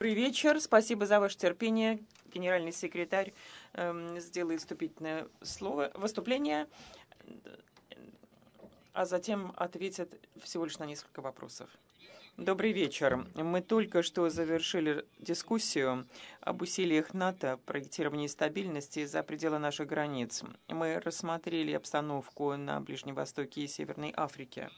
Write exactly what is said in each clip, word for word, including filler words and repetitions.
Добрый вечер. Спасибо за ваше терпение. Генеральный секретарь э, сделает вступительное слово, выступление, а затем ответит всего лишь на несколько вопросов. Добрый вечер. Мы только что завершили дискуссию об усилиях НАТО в проектировании стабильности за пределы наших границ. Мы рассмотрели обстановку на Ближнем Востоке и Северной Африке.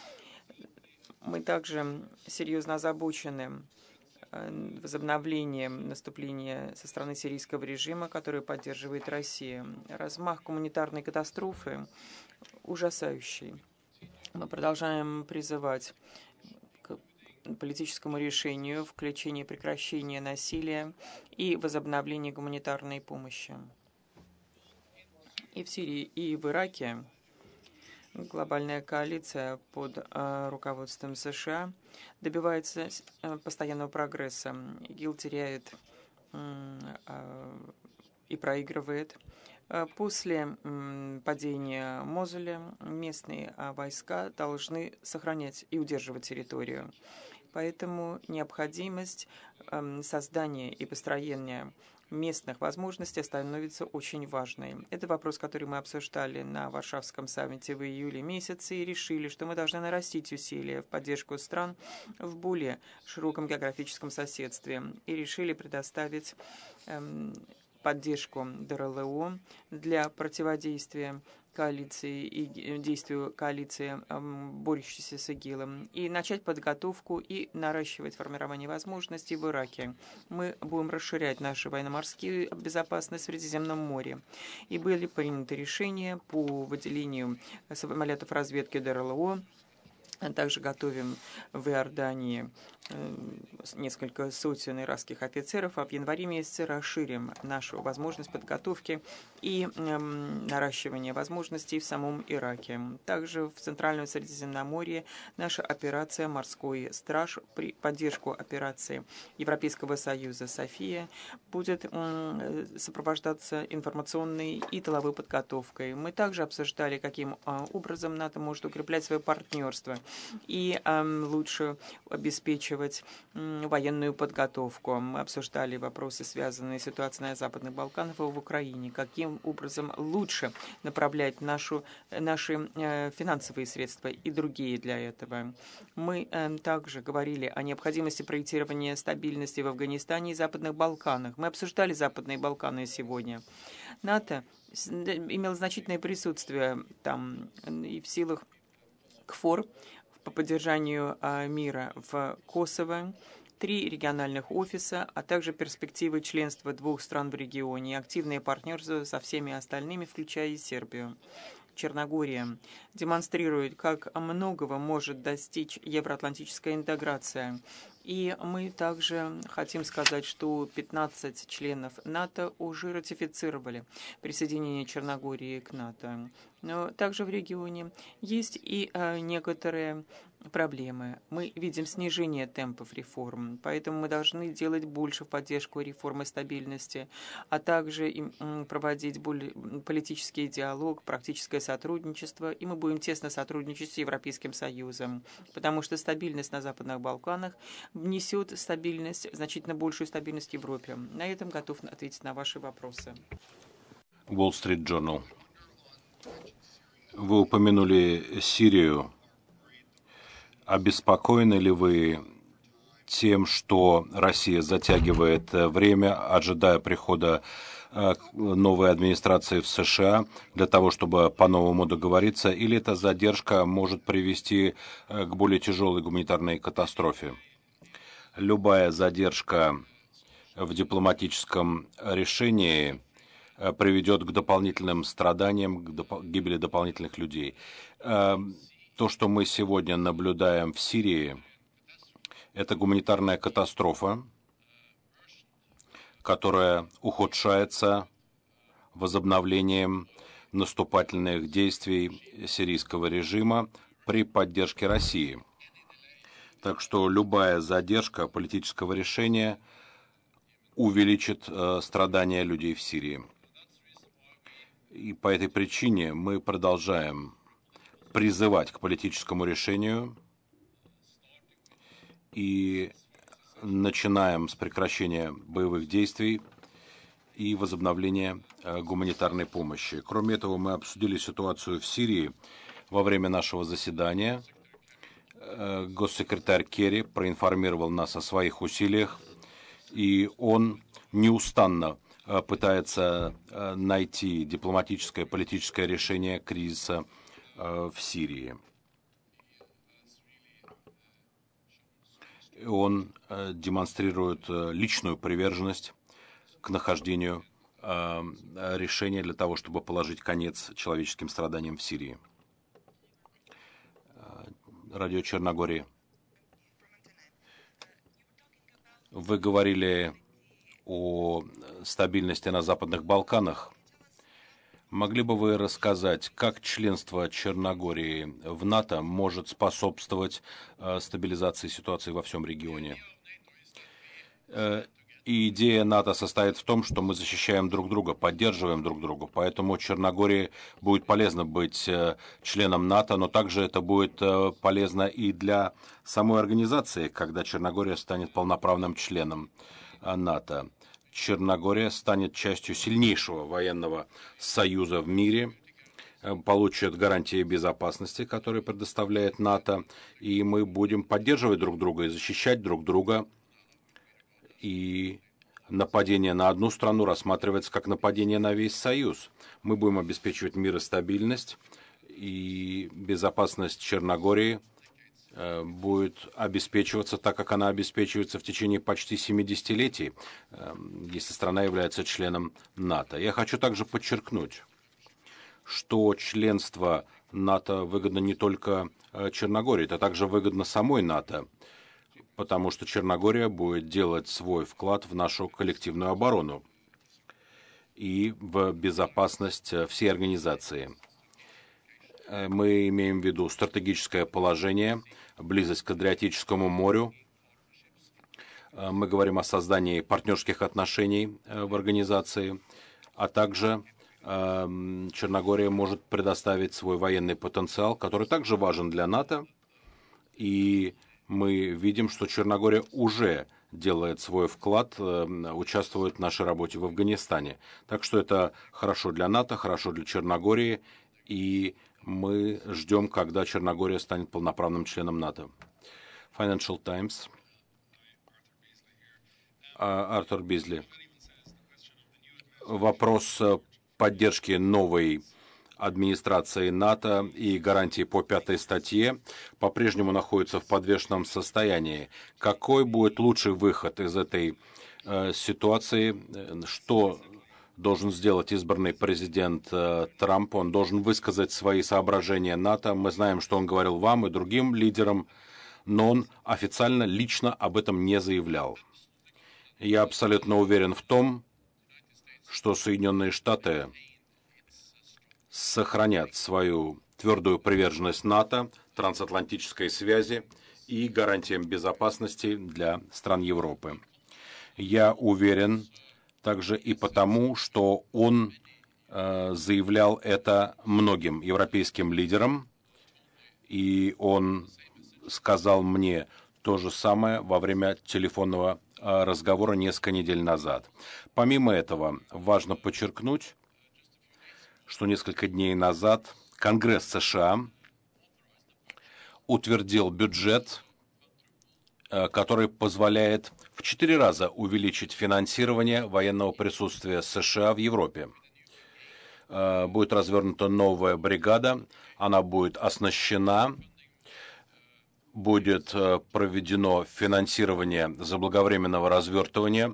Мы также серьезно озабочены возобновлением наступления со стороны сирийского режима, который поддерживает Россия. Размах гуманитарной катастрофы ужасающий. Мы продолжаем призывать к политическому решению, включение прекращения насилия и возобновления гуманитарной помощи. И в Сирии, и в Ираке глобальная коалиция под э, руководством США добивается э, постоянного прогресса. ИГИЛ теряет э, э, и проигрывает. Э, после э, падения Мозуля местные э, войска должны сохранять и удерживать территорию. Поэтому необходимость э, создания и построения местных возможностей становится очень важной. Это вопрос, который мы обсуждали на Варшавском саммите в июле месяце и решили, что мы должны нарастить усилия в поддержку стран в более широком географическом соседстве и решили предоставить эм, поддержку ДРЛО для противодействия коалиции и действию коалиции, борющейся с ИГИЛом, и начать подготовку и наращивать формирование возможностей в Ираке. Мы будем расширять нашу военно-морскую безопасность в Средиземном море. И были приняты решения по выделению самолетов разведки ДРЛО. Также готовим в Иордании несколько сотен иракских офицеров, а в январе месяце расширим нашу возможность подготовки и наращивания возможностей в самом Ираке. Также в Центральном Средиземноморье наша операция «Морской страж» при поддержку операции Европейского Союза «София» будет сопровождаться информационной и тыловой подготовкой. Мы также обсуждали, каким образом НАТО может укреплять свое партнерство и лучше обеспечивать военную подготовку. Мы обсуждали вопросы, связанные с ситуацией на Западных Балканах и в Украине. Каким образом лучше направлять нашу, наши э, финансовые средства и другие для этого. Мы э, также говорили о необходимости проектирования стабильности в Афганистане и Западных Балканах. Мы обсуждали Западные Балканы сегодня. НАТО имело значительное присутствие там и в силах КФОР по поддержанию а, мира в Косово, три региональных офиса, а также перспективы членства двух стран в регионе и активное партнерство со всеми остальными, включая и Сербию. Черногория демонстрирует, как многого может достичь евроатлантическая интеграция. И мы также хотим сказать, что пятнадцать членов НАТО уже ратифицировали присоединение Черногории к НАТО. Но также в регионе есть и э, некоторые проблемы. Мы видим снижение темпов реформ, поэтому мы должны делать больше в поддержку реформы стабильности, а также и, м, проводить более политический диалог, практическое сотрудничество, и мы будем тесно сотрудничать с Европейским Союзом, потому что стабильность на Западных Балканах внесет стабильность, значительно большую стабильность в Европе. На этом готов ответить на ваши вопросы. Wall Street Journal. Вы упомянули Сирию. Обеспокоены ли вы тем, что Россия затягивает время, ожидая прихода новой администрации в США для того, чтобы по-новому договориться, или эта задержка может привести к более тяжелой гуманитарной катастрофе? Любая задержка в дипломатическом решении приведет к дополнительным страданиям, к доп- гибели дополнительных людей. То, что мы сегодня наблюдаем в Сирии, это гуманитарная катастрофа, которая ухудшается возобновлением наступательных действий сирийского режима при поддержке России. Так что любая задержка политического решения увеличит э, страдания людей в Сирии. И по этой причине мы продолжаем призывать к политическому решению и начинаем с прекращения боевых действий и возобновления гуманитарной помощи. Кроме этого, мы обсудили ситуацию в Сирии во время нашего заседания. Госсекретарь Керри проинформировал нас о своих усилиях, и он неустанно пытается найти дипломатическое, политическое решение кризиса в Сирии. Он демонстрирует личную приверженность к нахождению решения для того, чтобы положить конец человеческим страданиям в Сирии. Радио Черногории. Вы говорили о стабильности на Западных Балканах. Могли бы вы рассказать, как членство Черногории в НАТО может способствовать стабилизации ситуации во всем регионе? И идея НАТО состоит в том, что мы защищаем друг друга, поддерживаем друг друга. Поэтому Черногории будет полезно быть членом НАТО, но также это будет полезно и для самой организации, когда Черногория станет полноправным членом НАТО. Черногория станет частью сильнейшего военного союза в мире, получит гарантии безопасности, которые предоставляет НАТО, и мы будем поддерживать друг друга и защищать друг друга. И нападение на одну страну рассматривается как нападение на весь Союз. Мы будем обеспечивать мир и стабильность, и безопасность Черногории будет обеспечиваться так, как она обеспечивается в течение почти семидесятилетий, если страна является членом НАТО. Я хочу также подчеркнуть, что членство НАТО выгодно не только Черногории, это также выгодно самой НАТО, потому что Черногория будет делать свой вклад в нашу коллективную оборону и в безопасность всей организации. Мы имеем в виду стратегическое положение, близость к Адриатическому морю. Мы говорим о создании партнерских отношений в организации, а также Черногория может предоставить свой военный потенциал, который также важен для НАТО. И мы видим, что Черногория уже делает свой вклад, участвует в нашей работе в Афганистане. Так что это хорошо для НАТО, хорошо для Черногории, и мы ждем, когда Черногория станет полноправным членом НАТО. Financial Times. Артур Бизли. Вопрос поддержки новой администрации НАТО и гарантии по пятой статье по-прежнему находится в подвешенном состоянии. Какой будет лучший выход из этой э, ситуации? Что должен сделать избранный президент э, Трамп? Он должен высказать свои соображения НАТО. Мы знаем, что он говорил вам и другим лидерам, но он официально, лично об этом не заявлял. Я абсолютно уверен в том, что Соединенные Штаты сохранят свою твердую приверженность НАТО, трансатлантической связи и гарантиям безопасности для стран Европы. Я уверен также и потому, что он э, заявлял это многим европейским лидерам, и он сказал мне то же самое во время телефонного э, разговора несколько недель назад. Помимо этого, важно подчеркнуть, что несколько дней назад Конгресс США утвердил бюджет, который позволяет в четыре раза увеличить финансирование военного присутствия США в Европе. Будет развернута новая бригада, она будет оснащена, будет проведено финансирование заблаговременного развертывания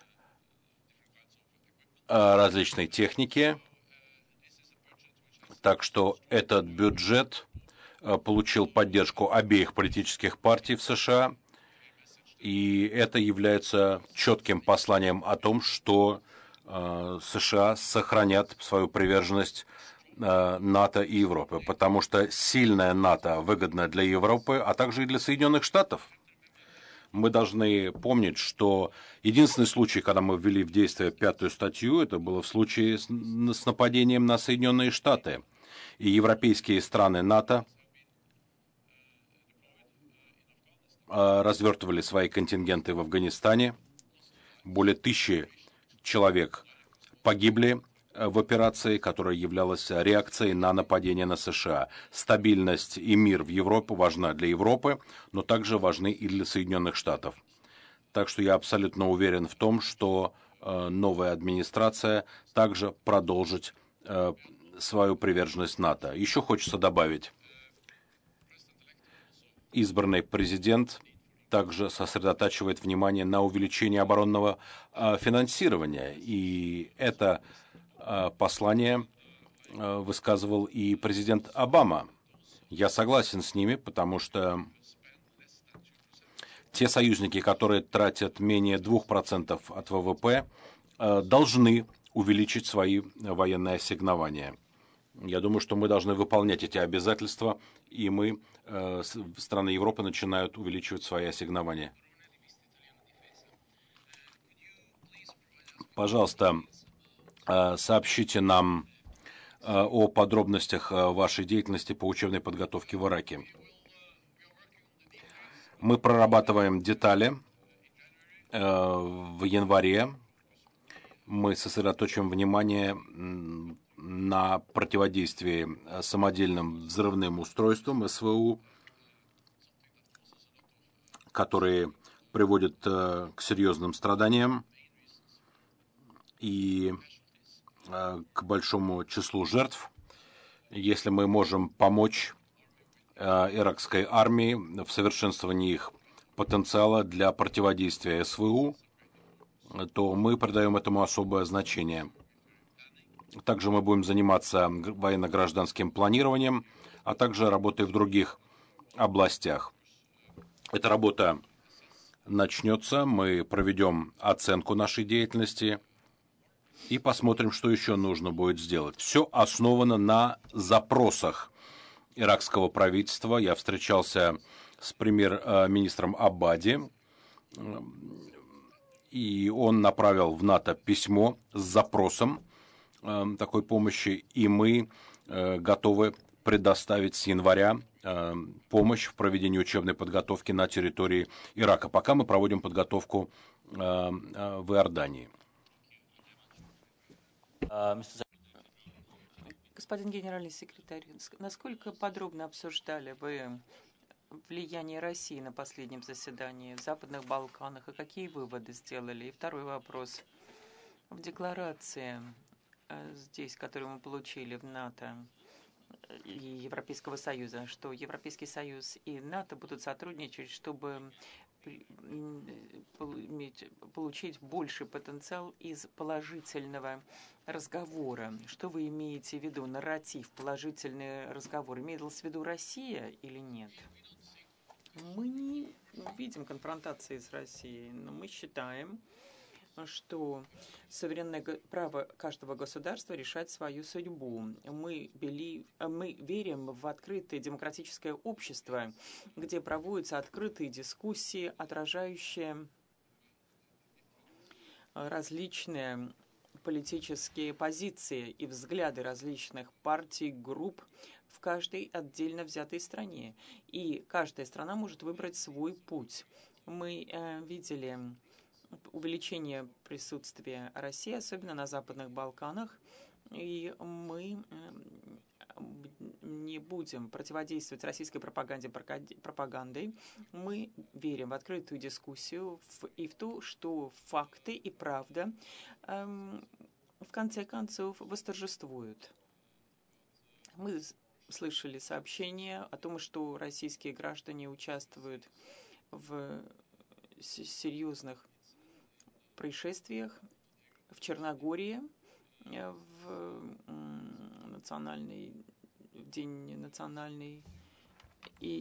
различной техники. Так что этот бюджет получил поддержку обеих политических партий в США, и это является четким посланием о том, что США сохранят свою приверженность НАТО и Европы, потому что сильная НАТО выгодна для Европы, а также и для Соединенных Штатов. Мы должны помнить, что единственный случай, когда мы ввели в действие пятую статью, это было в случае с, с нападением на Соединенные Штаты. И европейские страны НАТО развертывали свои контингенты в Афганистане. Более тысячи человек погибли в операции, которая являлась реакцией на нападение на США. Стабильность и мир в Европе важна для Европы, но также важны и для Соединенных Штатов. Так что я абсолютно уверен в том, что э, новая администрация также продолжит э, свою приверженность НАТО. Еще хочется добавить, избранный президент также сосредотачивает внимание на увеличении оборонного э, финансирования. И это э, послание э, высказывал и президент Обама. Я согласен с ними, потому что те союзники, которые тратят менее двух процентов от ВВП, э, должны увеличить свои военные ассигнования. Я думаю, что мы должны выполнять эти обязательства, и мы, э, страны Европы, начинают увеличивать свои ассигнования. Пожалуйста, э, сообщите нам э, о подробностях э, вашей деятельности по учебной подготовке в Ираке. Мы прорабатываем детали э, в январе. Мы сосредоточим внимание на противодействии самодельным взрывным устройствам СВУ, которые приводят к серьезным страданиям и к большому числу жертв. Если мы можем помочь иракской армии в совершенствовании их потенциала для противодействия СВУ, то мы придаем этому особое значение. Также мы будем заниматься военно-гражданским планированием, а также работой в других областях. Эта работа начнется, мы проведем оценку нашей деятельности и посмотрим, что еще нужно будет сделать. Все основано на запросах иракского правительства. Я встречался с премьер-министром Абади, и он направил в НАТО письмо с запросом э, такой помощи, и мы э, готовы предоставить с января э, помощь в проведении учебной подготовки на территории Ирака, пока мы проводим подготовку э, э, в Иордании. Господин генеральный секретарь, насколько подробно обсуждали вы влияние России на последнем заседании в Западных Балканах и какие выводы сделали? И второй вопрос. В декларации здесь, которую мы получили в НАТО и Европейского Союза, что Европейский Союз и НАТО будут сотрудничать, чтобы получить больший потенциал из положительного разговора. Что вы имеете в виду? Нарратив, положительный разговор. Имелась в виду Россия или нет? Мы не видим конфронтации с Россией, но мы считаем, что суверенное право каждого государства решать свою судьбу. Мы, бели, мы верим в открытое демократическое общество, где проводятся открытые дискуссии, отражающие различные политические позиции и взгляды различных партий, групп в каждой отдельно взятой стране. И каждая страна может выбрать свой путь. Мы э, видели увеличение присутствия России, особенно на Западных Балканах, и мы не будем противодействовать российской пропаганде пропагандой. Мы верим в открытую дискуссию и в то, что факты и правда эм, в конце концов восторжествуют. Мы слышали сообщения о том, что российские граждане участвуют в серьезных происшествиях в Черногории в национальный в день национальный, и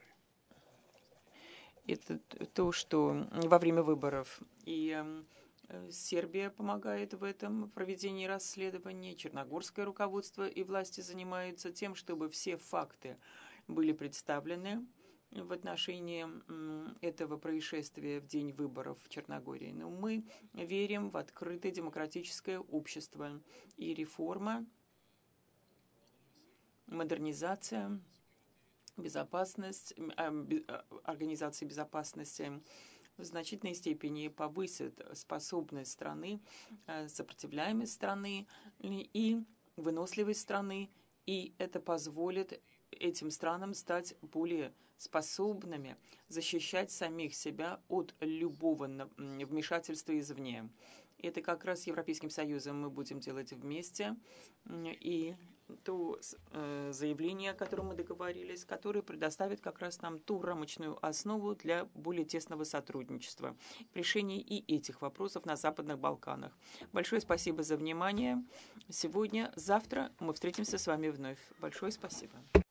это то, что во время выборов. И э, Сербия помогает в этом в проведении расследования, черногорское руководство и власти занимаются тем, чтобы все факты были представлены в отношении этого происшествия в день выборов в Черногории. Но мы верим в открытое демократическое общество, и реформа, модернизация безопасность, Организации безопасности в значительной степени повысит способность страны, сопротивляемость страны и выносливость страны, и это позволит этим странам стать более способными защищать самих себя от любого вмешательства извне. Это как раз с Европейским Союзом мы будем делать вместе. И то заявление, о котором мы договорились, которое предоставит как раз нам ту рамочную основу для более тесного сотрудничества в решении и этих вопросов на Западных Балканах. Большое спасибо за внимание. Сегодня, завтра мы встретимся с вами вновь. Большое спасибо.